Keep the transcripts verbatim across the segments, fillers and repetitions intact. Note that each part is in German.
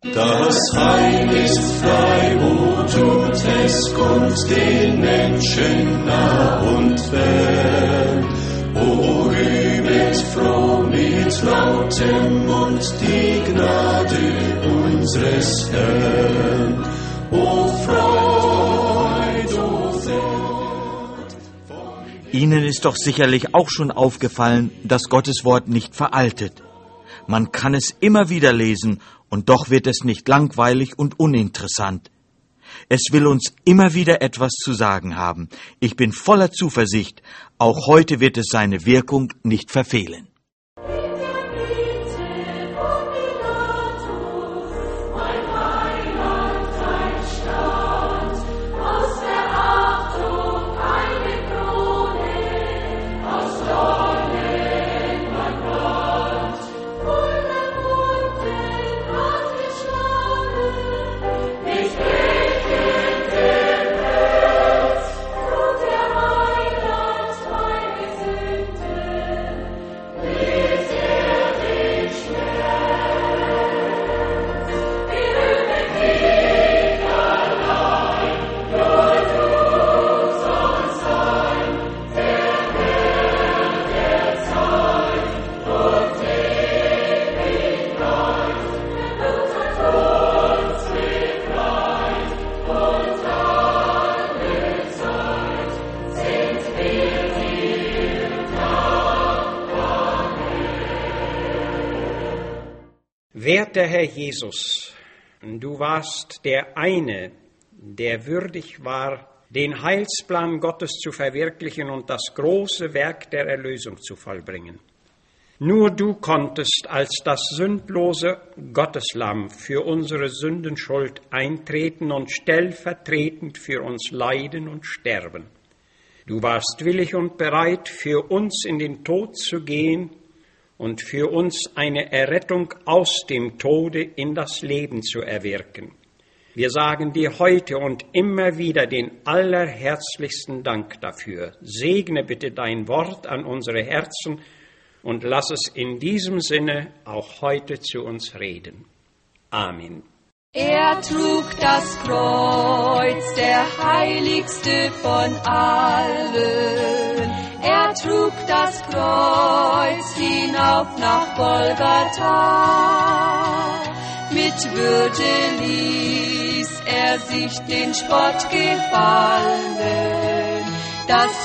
Das Heil ist frei, wo tut es Gott den Menschen nah und fern. O rühmet froh mit lautem Mund die Gnade unseres Herrn. O Freud, o Freud. Ihnen ist doch sicherlich auch schon aufgefallen, dass Gottes Wort nicht veraltet. Man kann es immer wieder lesen, und doch wird es nicht langweilig und uninteressant. Es will uns immer wieder etwas zu sagen haben. Ich bin voller Zuversicht, auch heute wird es seine Wirkung nicht verfehlen. Werter Herr Jesus, du warst der eine, der würdig war, den Heilsplan Gottes zu verwirklichen und das große Werk der Erlösung zu vollbringen. Nur du konntest als das sündlose Gotteslamm für unsere Sündenschuld eintreten und stellvertretend für uns leiden und sterben. Du warst willig und bereit, für uns in den Tod zu gehen und für uns eine Errettung aus dem Tode in das Leben zu erwirken. Wir sagen dir heute und immer wieder den allerherzlichsten Dank dafür. Segne bitte dein Wort an unsere Herzen und lass es in diesem Sinne auch heute zu uns reden. Amen. Er trug das Kreuz, der heiligste von allen. Er trug das Kreuz hinauf nach Golgatha. Mit Würde ließ er sich den Spott gefallen. Das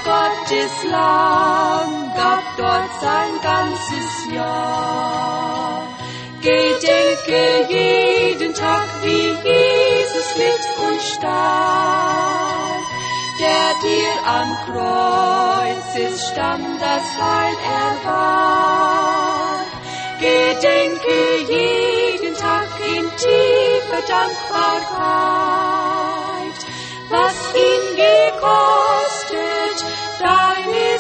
Gotteslamm gab dort sein ganzes Jahr. Gedenke jeden Tag, wie Jesus litt und starb, der dir am Kreuzesstamm das Heil erwarb. Gedenke jeden Tag in tiefer Dankbarkeit, was ihn gekostet, deine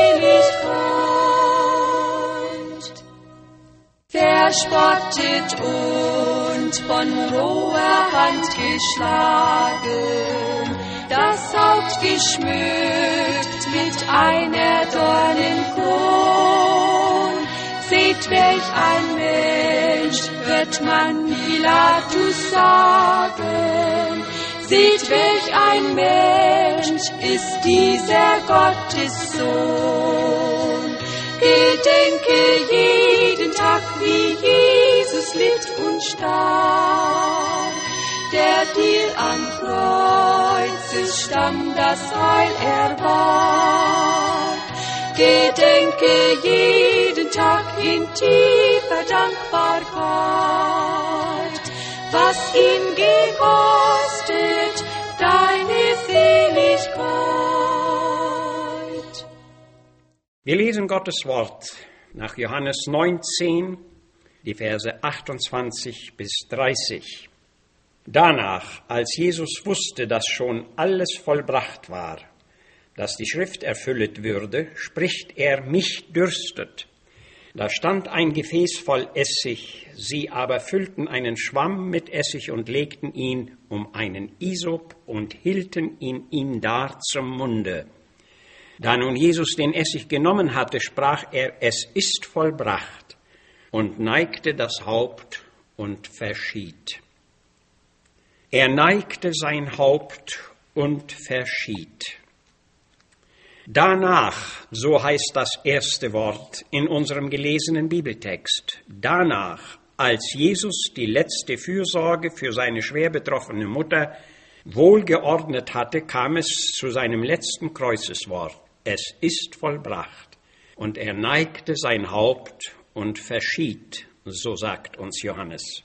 Seligkeit. Verspottet und von roher Hand geschlagen, das Haupt geschmückt mit einer Dornenkron. Seht, welch ein Mensch, wird man Pilatus sagen. Seht, welch ein Mensch ist dieser Gottessohn. Gedenke jeden Tag, wie Jesus litt und starb, der dir am Kreuzesstamm das Heil erwarb. Gedenke jeden Tag in tiefer Dankbarkeit, was ihn gekostet, deine Seligkeit. Wir lesen Gottes Wort nach Johannes neunzehn, die Verse achtundzwanzig bis dreißig. Danach, als Jesus wusste, dass schon alles vollbracht war, dass die Schrift erfüllet würde, spricht er: Mich dürstet. Da stand ein Gefäß voll Essig, sie aber füllten einen Schwamm mit Essig und legten ihn um einen Isop und hielten ihn ihm dar zum Munde. Da nun Jesus den Essig genommen hatte, sprach er: Es ist vollbracht, und neigte das Haupt und verschied. Er neigte sein Haupt und verschied. Danach, so heißt das erste Wort in unserem gelesenen Bibeltext, danach, als Jesus die letzte Fürsorge für seine schwer betroffene Mutter wohlgeordnet hatte, kam es zu seinem letzten Kreuzeswort. Es ist vollbracht. Und er neigte sein Haupt und verschied, so sagt uns Johannes.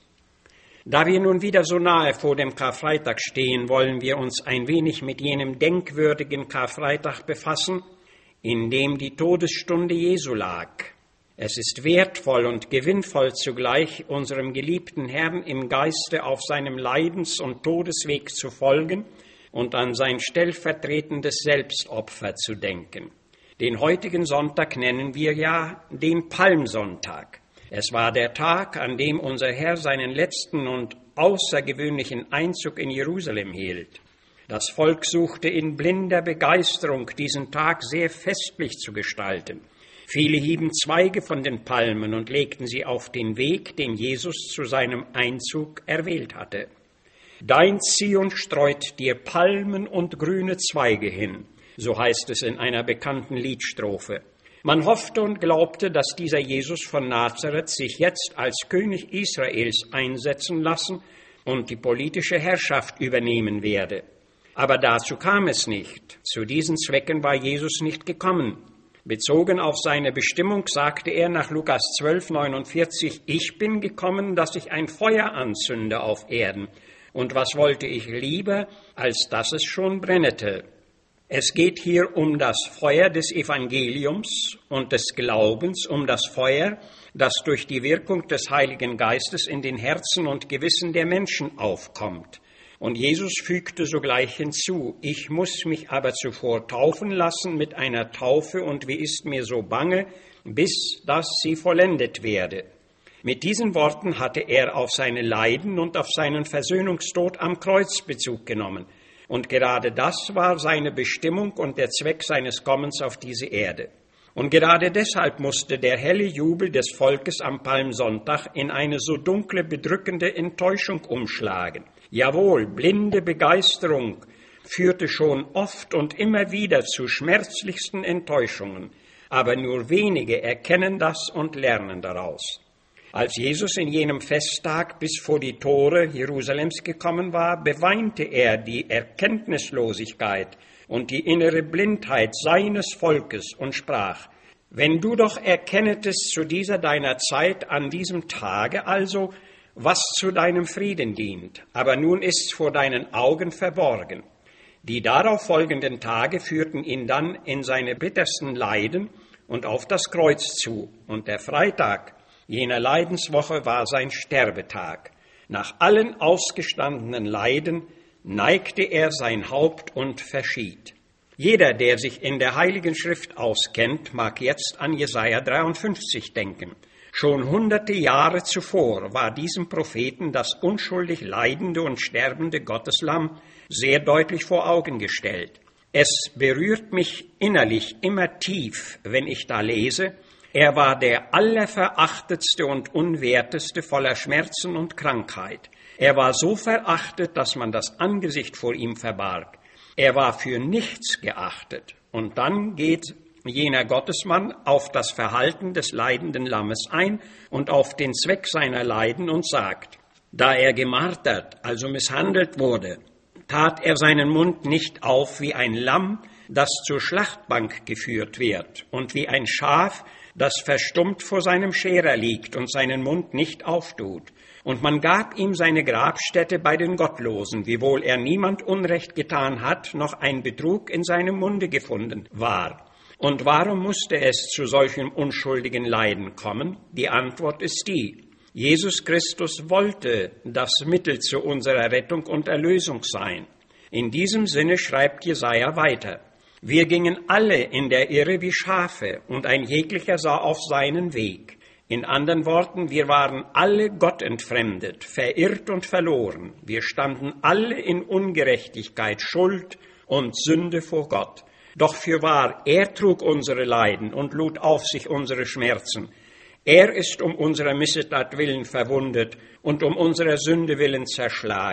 Da wir nun wieder so nahe vor dem Karfreitag stehen, wollen wir uns ein wenig mit jenem denkwürdigen Karfreitag befassen, in dem die Todesstunde Jesu lag. Es ist wertvoll und gewinnvoll zugleich, unserem geliebten Herrn im Geiste auf seinem Leidens- und Todesweg zu folgen und an sein stellvertretendes Selbstopfer zu denken. Den heutigen Sonntag nennen wir ja den Palmsonntag. Es war der Tag, an dem unser Herr seinen letzten und außergewöhnlichen Einzug in Jerusalem hielt. Das Volk suchte in blinder Begeisterung, diesen Tag sehr festlich zu gestalten. Viele hieben Zweige von den Palmen und legten sie auf den Weg, den Jesus zu seinem Einzug erwählt hatte. Dein Zion streut dir Palmen und grüne Zweige hin, so heißt es in einer bekannten Liedstrophe. Man hoffte und glaubte, dass dieser Jesus von Nazareth sich jetzt als König Israels einsetzen lassen und die politische Herrschaft übernehmen werde. Aber dazu kam es nicht. Zu diesen Zwecken war Jesus nicht gekommen. Bezogen auf seine Bestimmung sagte er nach Lukas zwölf, neunundvierzig, ich bin gekommen, dass ich ein Feuer anzünde auf Erden. Und was wollte ich lieber, als dass es schon brennete? Es geht hier um das Feuer des Evangeliums und des Glaubens, um das Feuer, das durch die Wirkung des Heiligen Geistes in den Herzen und Gewissen der Menschen aufkommt. Und Jesus fügte sogleich hinzu, ich muss mich aber zuvor taufen lassen mit einer Taufe, und wie ist mir so bange, bis dass sie vollendet werde. Mit diesen Worten hatte er auf seine Leiden und auf seinen Versöhnungstod am Kreuz Bezug genommen. Und gerade das war seine Bestimmung und der Zweck seines Kommens auf diese Erde. Und gerade deshalb musste der helle Jubel des Volkes am Palmsonntag in eine so dunkle, bedrückende Enttäuschung umschlagen. Jawohl, blinde Begeisterung führte schon oft und immer wieder zu schmerzlichsten Enttäuschungen, aber nur wenige erkennen das und lernen daraus. Als Jesus in jenem Festtag bis vor die Tore Jerusalems gekommen war, beweinte er die Erkenntnislosigkeit und die innere Blindheit seines Volkes und sprach, wenn du doch erkennetest zu dieser deiner Zeit, an diesem Tage also, was zu deinem Frieden dient, aber nun ist's vor deinen Augen verborgen. Die darauf folgenden Tage führten ihn dann in seine bittersten Leiden und auf das Kreuz zu, und der Freitag jener Leidenswoche war sein Sterbetag. Nach allen ausgestandenen Leiden neigte er sein Haupt und verschied. Jeder, der sich in der Heiligen Schrift auskennt, mag jetzt an Jesaja dreiundfünfzig denken. Schon hunderte Jahre zuvor war diesem Propheten das unschuldig leidende und sterbende Gotteslamm sehr deutlich vor Augen gestellt. Es berührt mich innerlich immer tief, wenn ich da lese, er war der allerverachtetste und unwerteste voller Schmerzen und Krankheit. Er war so verachtet, dass man das Angesicht vor ihm verbarg. Er war für nichts geachtet. Und dann geht jener Gottesmann auf das Verhalten des leidenden Lammes ein und auf den Zweck seiner Leiden und sagt, da er gemartert, also misshandelt wurde, tat er seinen Mund nicht auf wie ein Lamm, das zur Schlachtbank geführt wird, und wie ein Schaf, das verstummt vor seinem Scherer liegt und seinen Mund nicht auftut. Und man gab ihm seine Grabstätte bei den Gottlosen, wiewohl er niemand Unrecht getan hat, noch ein Betrug in seinem Munde gefunden war. Und warum musste es zu solchem unschuldigen Leiden kommen? Die Antwort ist die: Jesus Christus wollte das Mittel zu unserer Rettung und Erlösung sein. In diesem Sinne schreibt Jesaja weiter: Wir gingen alle in der Irre wie Schafe, und ein jeglicher sah auf seinen Weg. In anderen Worten, wir waren alle Gott entfremdet, verirrt und verloren. Wir standen alle in Ungerechtigkeit, Schuld und Sünde vor Gott. Doch fürwahr, er trug unsere Leiden und lud auf sich unsere Schmerzen. Er ist um unserer Missetat willen verwundet und um unserer Sünde willen zerschlagen.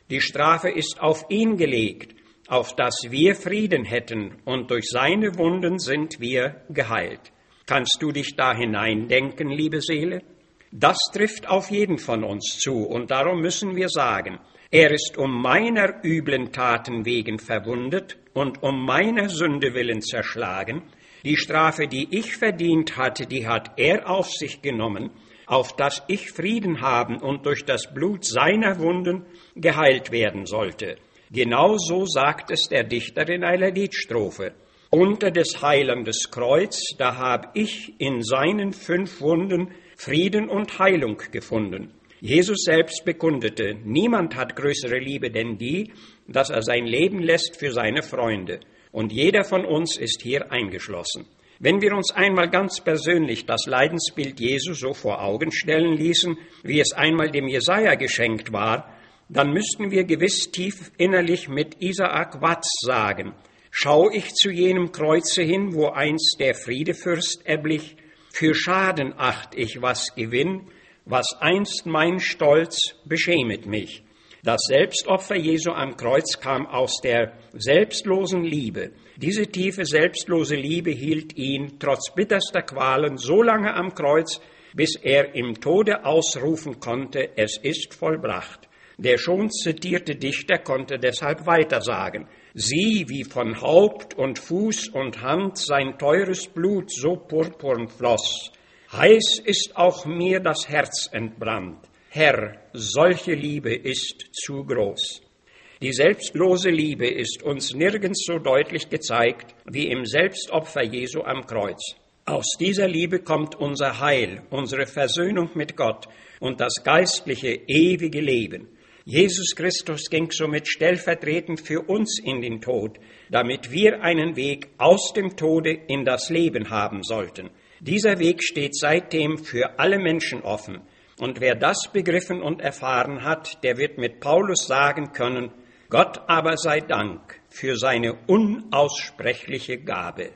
Die Strafe ist auf ihn gelegt, auf dass wir Frieden hätten, und durch seine Wunden sind wir geheilt. Kannst du dich da hineindenken, liebe Seele? Das trifft auf jeden von uns zu, und darum müssen wir sagen, er ist um meiner üblen Taten wegen verwundet und um meiner Sünde willen zerschlagen. Die Strafe, die ich verdient hatte, die hat er auf sich genommen, auf dass ich Frieden haben und durch das Blut seiner Wunden geheilt werden sollte. Genau so sagt es der Dichter in einer Liedstrophe. Unter des Heilandes Kreuz, da hab ich in seinen fünf Wunden Frieden und Heilung gefunden. Jesus selbst bekundete, niemand hat größere Liebe denn die, dass er sein Leben lässt für seine Freunde. Und jeder von uns ist hier eingeschlossen. Wenn wir uns einmal ganz persönlich das Leidensbild Jesu so vor Augen stellen ließen, wie es einmal dem Jesaja geschenkt war, dann müssten wir gewiss tief innerlich mit Isaak Watts sagen, schau ich zu jenem Kreuze hin, wo einst der Friedefürst erblich, für Schaden acht ich, was Gewinn, was einst mein Stolz beschämet mich. Das Selbstopfer Jesu am Kreuz kam aus der selbstlosen Liebe. Diese tiefe, selbstlose Liebe hielt ihn trotz bitterster Qualen so lange am Kreuz, bis er im Tode ausrufen konnte, es ist vollbracht. Der schon zitierte Dichter konnte deshalb weiter sagen, sieh, wie von Haupt und Fuß und Hand sein teures Blut so purpurn floss. Heiß ist auch mir das Herz entbrannt. Herr, solche Liebe ist zu groß. Die selbstlose Liebe ist uns nirgends so deutlich gezeigt wie im Selbstopfer Jesu am Kreuz. Aus dieser Liebe kommt unser Heil, unsere Versöhnung mit Gott und das geistliche, ewige Leben. Jesus Christus ging somit stellvertretend für uns in den Tod, damit wir einen Weg aus dem Tode in das Leben haben sollten. Dieser Weg steht seitdem für alle Menschen offen. Und wer das begriffen und erfahren hat, der wird mit Paulus sagen können, Gott aber sei Dank für seine unaussprechliche Gabe.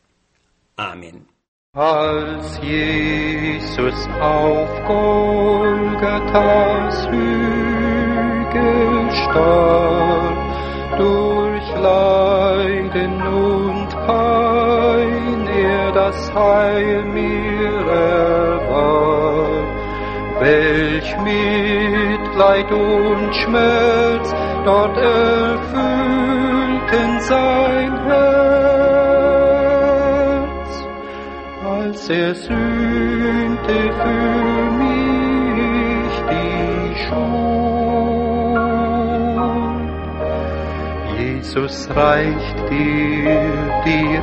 Amen. Als Jesus auf Golgathas Hügel starb, durch Leiden und Pein er das Heil mir erwarb, welch Mitleid und Schmerz dort erfüllten sein Herz, als er sühnte für mich die Schuld. Jesus reicht dir die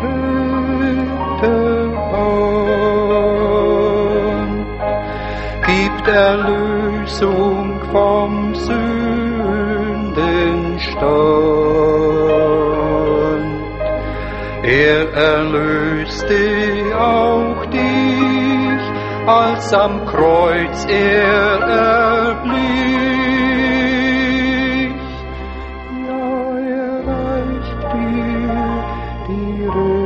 Retterhand, gibt Erlösung vom Sündenstand. Er erlöste auch dich, als am Kreuz er erblich. Ja, er reicht dir die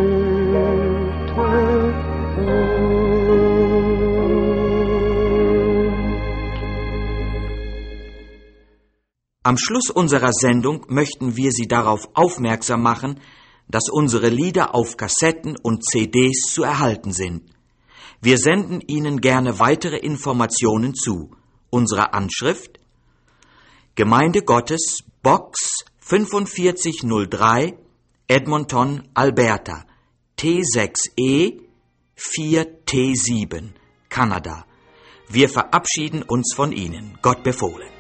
Am Schluss unserer Sendung möchten wir Sie darauf aufmerksam machen, dass unsere Lieder auf Kassetten und C Ds zu erhalten sind. Wir senden Ihnen gerne weitere Informationen zu. Unsere Anschrift: Gemeinde Gottes, Box fünfundvierzig null drei, Edmonton, Alberta, T sechs E vier T sieben, Kanada. Wir verabschieden uns von Ihnen. Gott befohlen.